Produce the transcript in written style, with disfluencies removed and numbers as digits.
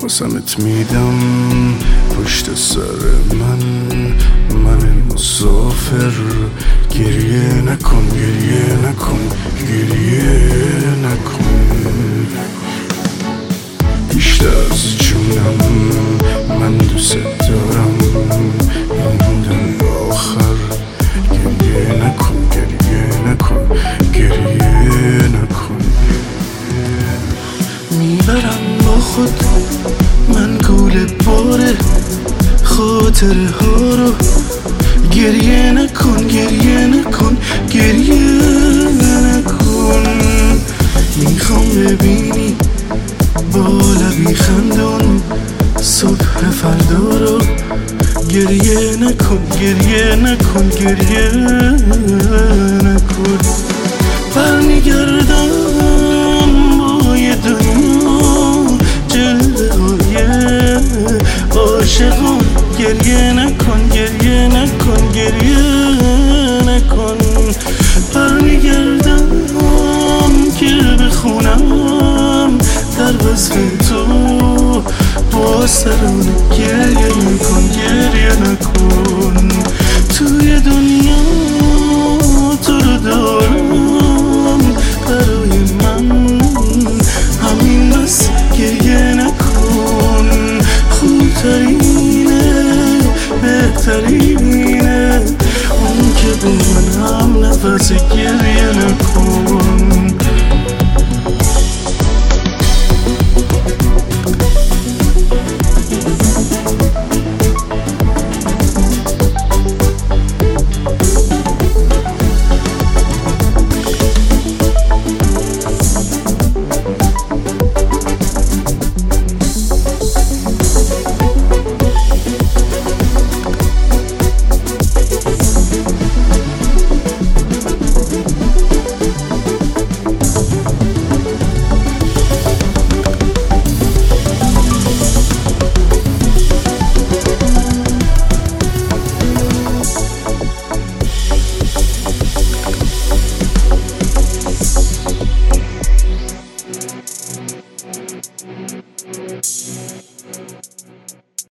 واسمت میدم پشت سر من مسافر. گریه نکن گریه نکن گریه نکن. بیشتر از جونم من دوست دارم این دم آخر. گریه نکن گریه نکن گریه نکن. میبرم با خود من گول باره خاطره ها رو. گریه نکن گریه نکن گریه نکن. میخوام ببینی با لبی خندون صبح فردا رو. گریه نکن گریه نکن گریه نکن. برمیگردم با یه دنیا جلوه های عاشقان. گریه نکن گریه نکن گریه نکن. برمیگردم که بخونم در وصف تو با سران گریه